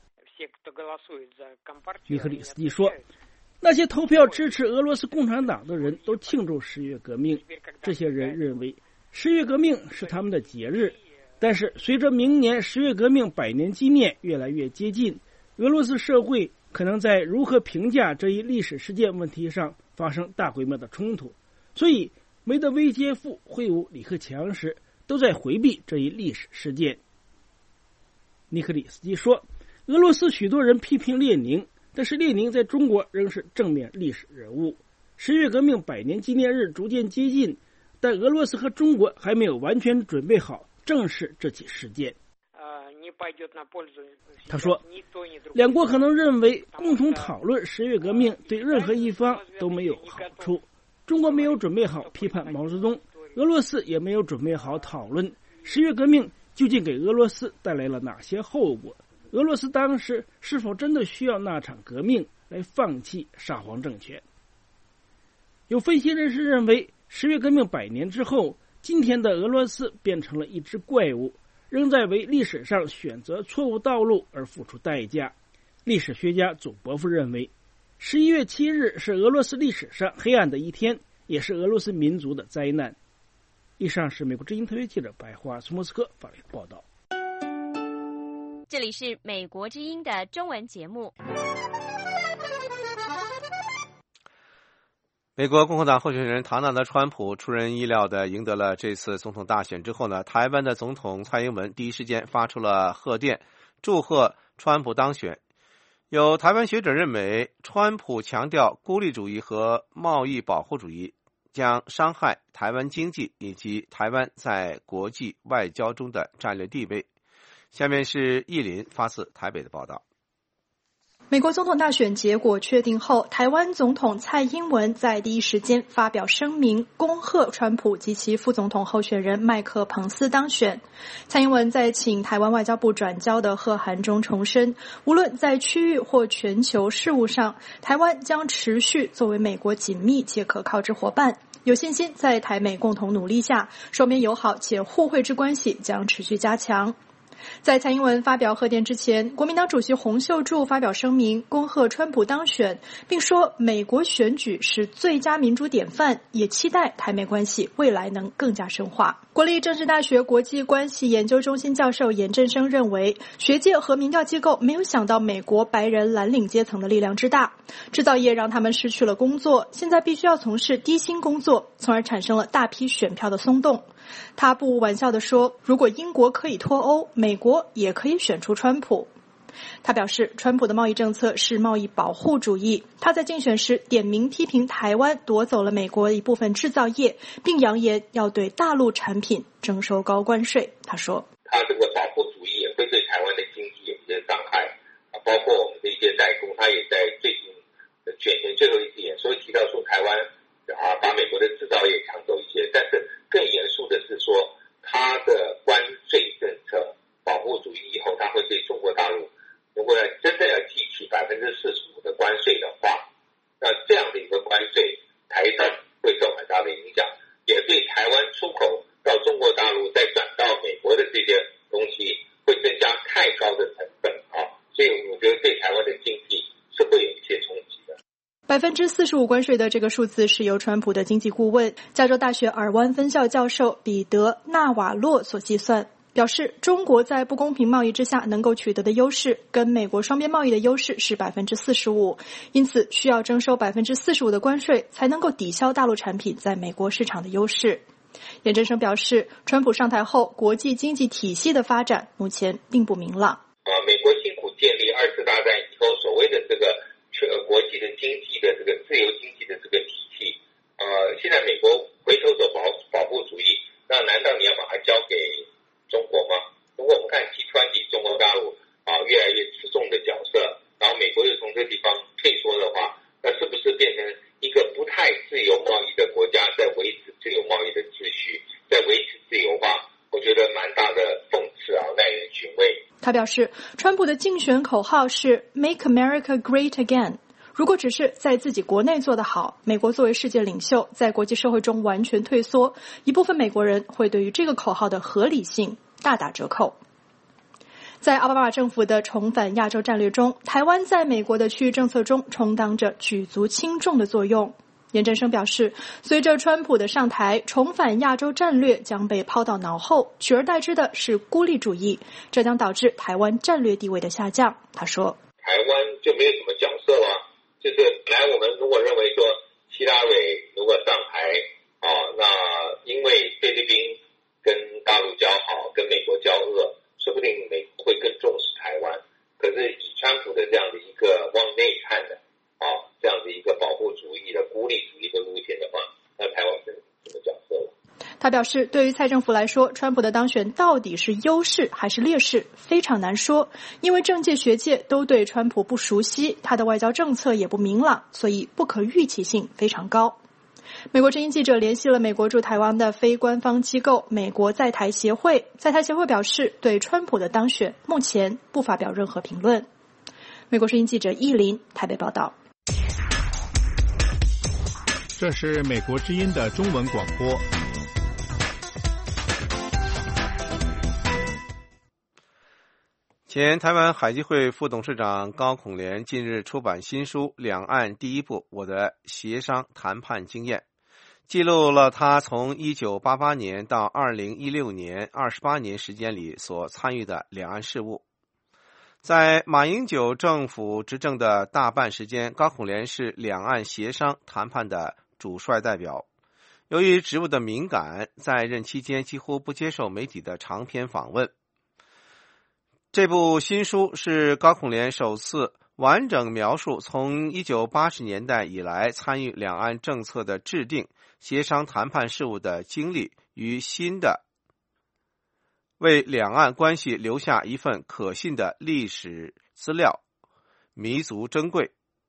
尼克里斯基说，那些投票支持俄罗斯共产党的人都庆祝十月革命，这些人认为十月革命是他们的节日。但是随着明年十月革命百年纪念越来越接近，俄罗斯社会可能在如何评价这一历史事件问题上发生大规模的冲突，所以梅德韦杰夫会晤李克强时都在回避这一历史事件。尼克里斯基说，俄罗斯许多人批评列宁，但是列宁在中国仍是正面历史人物。十月革命百年纪念日逐渐接近，但俄罗斯和中国还没有完全准备好正视这起事件。他说，两国可能认为共同讨论十月革命对任何一方都没有好处。中国没有准备好批判毛泽东，俄罗斯也没有准备好讨论十月革命究竟给俄罗斯带来了哪些后果，俄罗斯当时是否真的需要那场革命来放弃沙皇政权。有分析人士认为，十月革命百年之后，今天的俄罗斯变成了一只怪物，仍在为历史上选择错误道路而付出代价。历史学家祖伯夫认为，十一月七日是俄罗斯历史上黑暗的一天，也是俄罗斯民族的灾难。 以上是美国之音特约记者白华从莫斯科发来的报道。 这里是美国之音的中文节目。 美国共和党候选人唐纳德·川普出人意料地赢得了这次总统大选之后呢，台湾的总统蔡英文第一时间发出了贺电，祝贺川普当选。有台湾学者认为，川普强调孤立主义和贸易保护主义将伤害台湾经济以及台湾在国际外交中的战略地位。下面是艺林发自台北的报道。 美国总统大选结果确定后，台湾总统蔡英文在第一时间发表声明，恭贺川普及其副总统候选人麦克彭斯当选。蔡英文在请台湾外交部转交的贺函中重申，无论在区域或全球事务上，台湾将持续作为美国紧密且可靠之伙伴，有信心在台美共同努力下，双边友好且互惠之关系将持续加强。在蔡英文发表贺电之前，国民党主席洪秀柱发表声明，恭贺川普当选，并说美国选举是最佳民主典范，也期待台美关系未来能更加深化。国立政治大学国际关系研究中心教授严振声认为，学界和民调机构没有想到美国白人蓝领阶层的力量之大，制造业让他们失去了工作，现在必须要从事低薪工作，从而产生了大批选票的松动。他不无玩笑地说，如果英国可以脱欧，美国也可以选出川普。他表示，川普的贸易政策是贸易保护主义。他在竞选时点名批评台湾夺走了美国一部分制造业，并扬言要对大陆产品征收高关税。他说， 他这个保护主义也会对台湾的经济有一些伤害，包括我们的一些代工，他也在最近的选前最后一次演说提到说，台湾啊把美国的制造业抢走一些，但是更严肃的是说，他的关税政策保护主义以后，他会对中国大陆，如果要真的要记起百分之四十五的关税的话，那这样的一个关税，台商会受很大的影响，也对台湾出口到中国大陆再转到美国的这些东西，会增加太高的成本啊，所以我觉得对台湾的经济是会有一些冲击的。 百分之四十五关税的这个数字是由川普的经济顾问、加州大学尔湾分校教授彼得·纳瓦洛所计算，表示中国在不公平贸易之下能够取得的优势，跟美国双边贸易的优势是百分之四十五，因此需要征收百分之四十五的关税，才能够抵消大陆产品在美国市场的优势。严振声表示，川普上台后，国际经济体系的发展目前并不明朗。 啊，美国辛苦建立二次大战以后所谓的这个全国际的经济的这个自由经济的这个体系，呃，现在美国回头走保保护主义，那难道你要把它交给中国吗？如果我们看 G 二十 中国大陆啊越来越吃重的角色，然后美国又从这地方退缩的话，那是不是变成一个不太自由贸易的国家，在维持自由贸易的秩序，在维持自由化？我觉得蛮大的讽刺啊，耐人寻味。 他表示，川普的竞选口号是 Make America Great Again。如果只是在自己国内做得好，美国作为世界领袖，在国际社会中完全退缩，一部分美国人会对于这个口号的合理性大打折扣。在奥巴马政府的重返亚洲战略中，台湾在美国的区域政策中充当着举足轻重的作用。严振声表示，随着川普的上台，重返亚洲战略将被抛到脑后，取而代之的是孤立主义，这将导致台湾战略地位的下降。他说， 台湾就没有什么角色了，就是本来我们如果认为说希拉蕊如果上台啊，那因为菲律宾跟大陆交好，跟美国交恶，说不定美国会更重视台湾。可是以川普的这样的一个往内看的啊，这样的一个保护主义的孤立主义的路线的话，那台湾是什么角色了？ 他表示，对于蔡政府来说，川普的当选到底是优势还是劣势，非常难说，因为政界学界都对川普不熟悉，他的外交政策也不明朗，所以不可预期性非常高。美国之音记者联系了美国驻台湾的非官方机构美国在台协会，在台协会表示，对川普的当选目前不发表任何评论。美国之音记者易林台北报道。 这是美国之音的中文广播。 前台湾海基会副董事长高孔廉近日出版新书《两岸第一步：我的协商谈判经验》， 记录了他从一九八八年到二零一六年二十八年时间里所参与的两岸事务。在马英九政府执政的大半时间，高孔连是两岸协商谈判的主帅代表。由于职务的敏感，在任期间几乎不接受媒体的长篇访问。这部新书是高孔连首次完整描述从一九八十年代以来参与两岸政策的制定、协商谈判事务的经历与新的，为两岸关系留下一份可信的历史资料，弥足珍贵。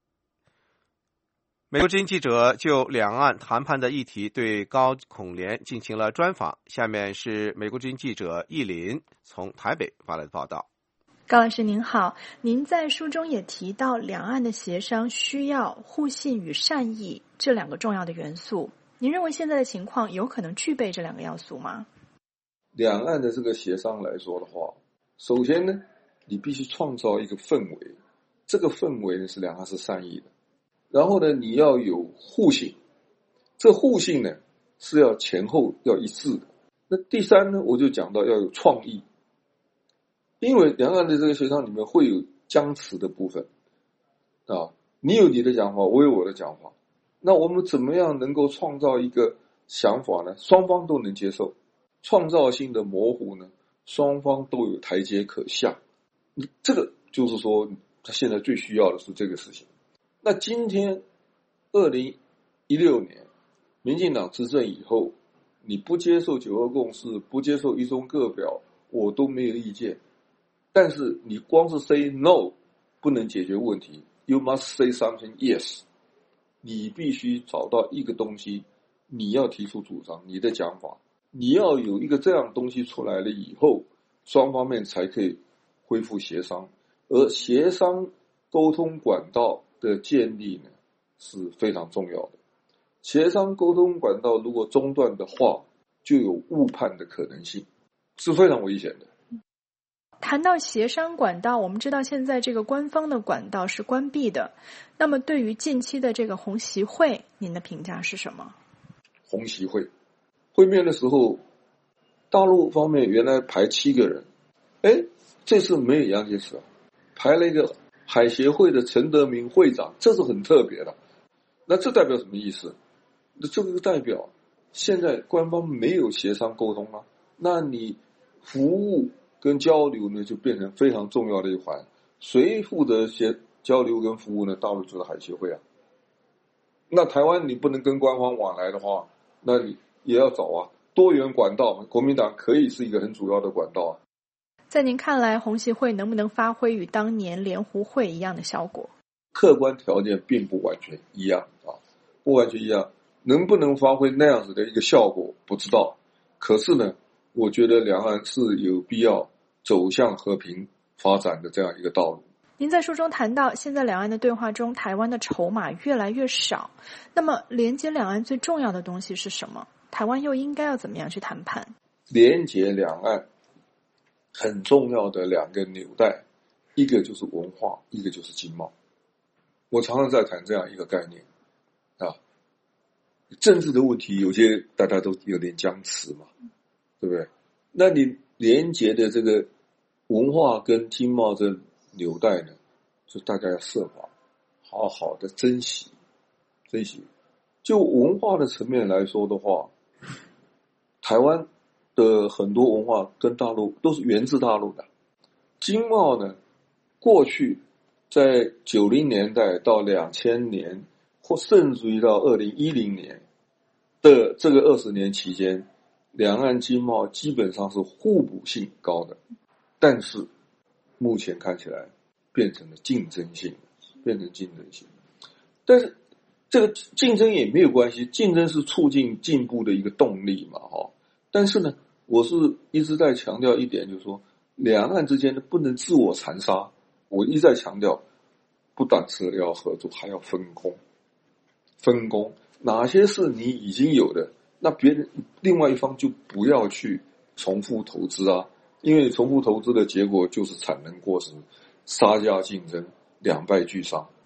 美国之音记者就两岸谈判的议题对高孔连进行了专访，下面是美国之音记者易林从台北发来的报道。 高老师您好，您在书中也提到两岸的协商需要互信与善意这两个重要的元素，您认为现在的情况有可能具备这两个要素吗？ 两岸的这个协商来说的话，首先呢，你必须创造一个氛围，这个氛围呢是两岸是善意的，然后呢你要有互信，这互信呢是要前后要一致的。那第三呢，我就讲到要有创意，因为两岸的这个协商里面会有僵持的部分啊，你有你的讲法，我有我的讲法，那我们怎么样能够创造一个想法呢？双方都能接受，创造性的模糊呢，双方都有台阶可下。这个就是说，他现在最需要的是这个事情。那今天二零一六年民进党执政以后，你不接受九二共识，不接受一中各表，我都没有意见。但是你光是 say no 不能解决问题， you must say something yes。 你必须找到一个东西，你要提出主张，你的讲法，你要有一个这样东西出来了以后，双方面才可以恢复协商。而协商沟通管道的建立呢是非常重要的。协商沟通管道如果中断的话，就有误判的可能性，是非常危险的。 谈到协商管道，我们知道现在这个官方的管道是关闭的，那么对于近期的这个红习会，您的评价是什么？ 红习会会面的时候，大陆方面原来排七个人，哎，这次没有杨洁篪，排了一个海协会的陈德明会长，这是很特别的。那这代表什么意思？那这个代表现在官方没有协商沟通了，那你服务跟交流呢就变成非常重要的一环。谁负责协交流跟服务呢？大陆就是海协会啊。那台湾你不能跟官方往来的话，那你也要找啊，多元管道，国民党可以是一个很主要的管道啊。 在您看来，红习会能不能发挥与当年联湖会一样的效果？ 客观条件并不完全一样啊，不完全一样，能不能发挥那样子的一个效果不知道。可是呢，我觉得两岸是有必要走向和平发展的这样一个道路。 您在书中谈到，现在两岸的对话中，台湾的筹码越来越少。那么，连接两岸最重要的东西是什么？台湾又应该要怎么样去谈判？ 连接两岸很重要的两个纽带，一个就是文化，一个就是经贸。我常常在谈这样一个概念啊，政治的问题有些大家都有点僵持嘛，对不对？那你连接的这个文化跟经贸这纽带呢，就大家要设法好好的珍惜珍惜。就文化的层面来说的话，台湾的很多文化跟大陆都是源自大陆的。经贸呢，过去在九零年代到两千年，或甚至于到二零一零年的这个二十年期间，两岸经贸基本上是互补性高的，但是目前看起来变成了竞争性，变成竞争性。但是这个竞争也没有关系，竞争是促进进步的一个动力嘛，哈。但是呢，我是一直在强调一点，就是说两岸之间的不能自我残杀。我一再强调，不但是要合作，还要分工。分工哪些是你已经有的，那别人另外一方就不要去重复投资啊，因为重复投资的结果就是产能过剩、杀价竞争、两败俱伤。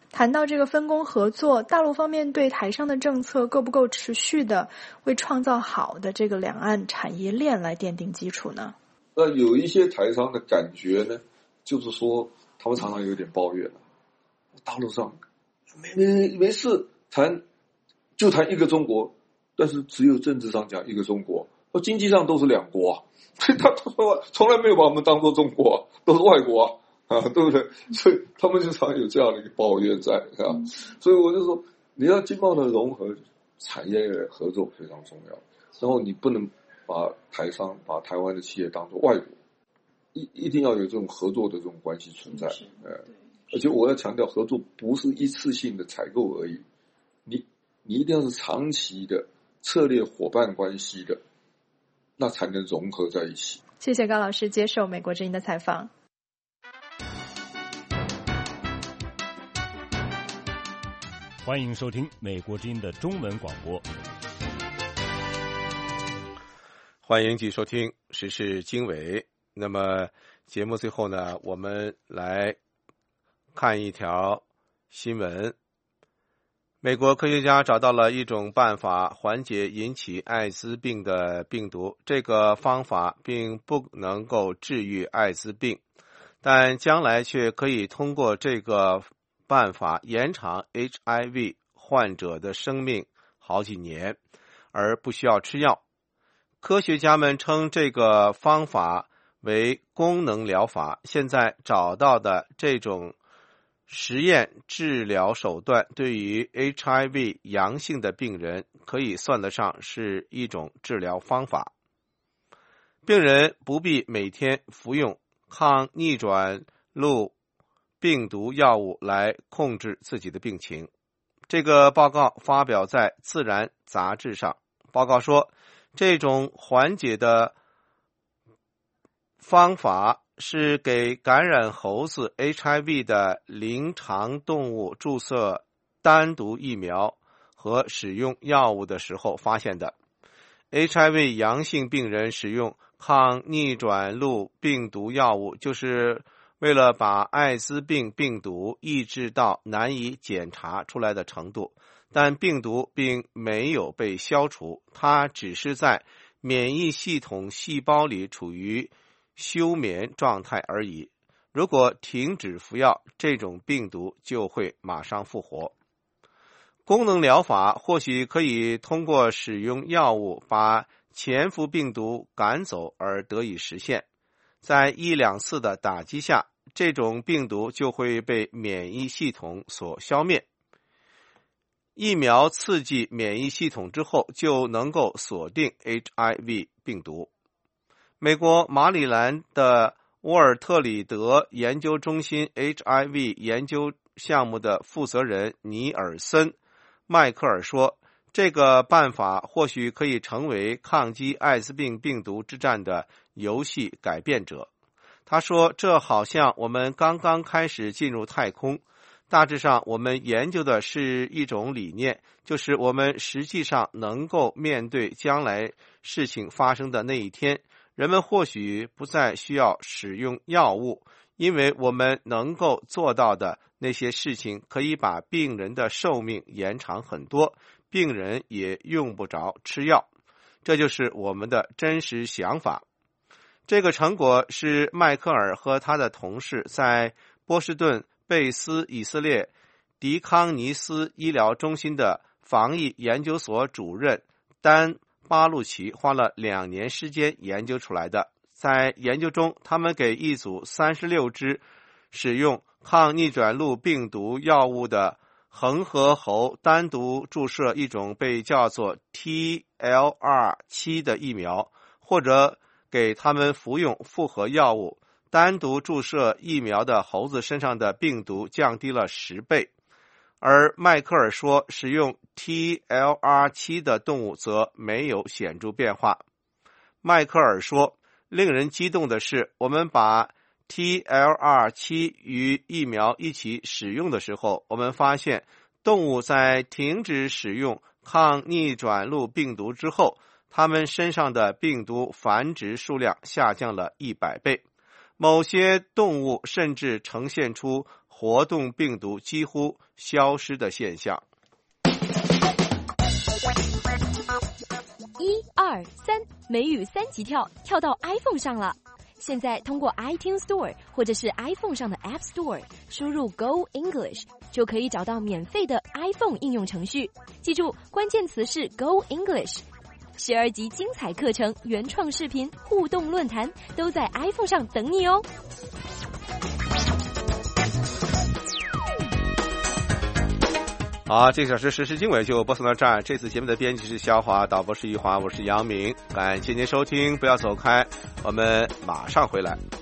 谈到这个分工合作，大陆方面对台商的政策够不够持续的为创造好的这个两岸产业链来奠定基础呢？ 那有一些台商的感觉呢，就是说他们常常有点抱怨了，大陆上没没没事谈就谈一个中国，但是只有政治上讲一个中国，经济上都是两国啊，他从来没有把我们当作中国啊，都是外国啊。啊，对不对？所以他们就常有这样的一个抱怨在，啊，所以我就说，你要经贸的融合、产业合作非常重要。然后你不能把台商、把台湾的企业当作外国，一一定要有这种合作的这种关系存在。呃，而且我要强调，合作不是一次性的采购而已，你你一定要是长期的策略伙伴关系的，那才能融合在一起。 谢谢高老师接受美国之音的采访。 欢迎收听美国之音的中文广播。 欢迎继续收听时事经纬。那么节目最后呢，我们来看一条新闻。美国科学家找到了一种办法缓解引起艾滋病的病毒，这个方法并不能够治愈艾滋病，但将来却可以通过这个办法延长 H I V 患者的生命好几年，而不需要吃药。科学家们称这个方法为功能疗法。现在找到的这种实验治疗手段对于 H I V 阳性的病人可以算得上是一种治疗方法。病人不必每天服用抗逆转录病毒药物来控制自己的病情。这个报告发表在《自然》杂志上。报告说，这种缓解的方法是给感染猴子 H I V 的灵长动物注射单独疫苗和使用药物的时候发现的。H I V 阳性病人使用抗逆转录病毒药物，就是为了把艾滋病病毒抑制到难以检查出来的程度，但病毒并没有被消除，它只是在免疫系统细胞里处于休眠状态而已。如果停止服药，这种病毒就会马上复活。功能疗法或许可以通过使用药物把潜伏病毒赶走而得以实现。在一两次的打击下，这种病毒就会被免疫系统所消灭。疫苗刺激免疫系统之后，就能够锁定 H I V 病毒。美国马里兰的沃尔特里德研究中心 H I V 研究项目的负责人尼尔森·迈克尔说，这个办法或许可以成为抗击艾滋病病毒之战的游戏改变者。他说，这好像我们刚刚开始进入太空。大致上，我们研究的是一种理念，就是我们实际上能够面对将来事情发生的那一天。人们或许不再需要使用药物，因为我们能够做到的那些事情可以把病人的寿命延长很多，病人也用不着吃药。这就是我们的真实想法。这个成果是迈克尔和他的同事在波士顿贝斯以色列迪康尼斯医疗中心的防疫研究所主任丹巴路奇花了两年时间研究出来的。在研究中，他们给一组三十六只使用抗逆转录病毒药物的恒河猴单独注射一种被叫做 T L R 七 的疫苗，或者给他们服用复合药物。单独注射疫苗的猴子身上的病毒降低了十倍，而迈克尔说使用 T L R 七 的动物则没有显著变化。迈克尔说，令人激动的是，我们把 T L R 七 与疫苗一起使用的时候，我们发现动物在停止使用抗逆转录病毒之后，它们身上的病毒繁殖数量下降了一百倍。某些动物甚至呈现出活动病毒几乎消失的现象。 一二三，美语三级跳，跳到 iPhone 上了。现在通过 iTunes Store 或者是 iPhone 上的 App Store 输入 Go English 就可以找到免费的 iPhone 应用程序。记住，关键词是 Go English。十二集精彩课程、原创视频、互动论坛都在 iPhone 上等你哦。 好，这个小时时事经纬就播送到这儿。这次节目的编辑是肖华，导播是余华，我是杨明。感谢您收听，不要走开，我们马上回来。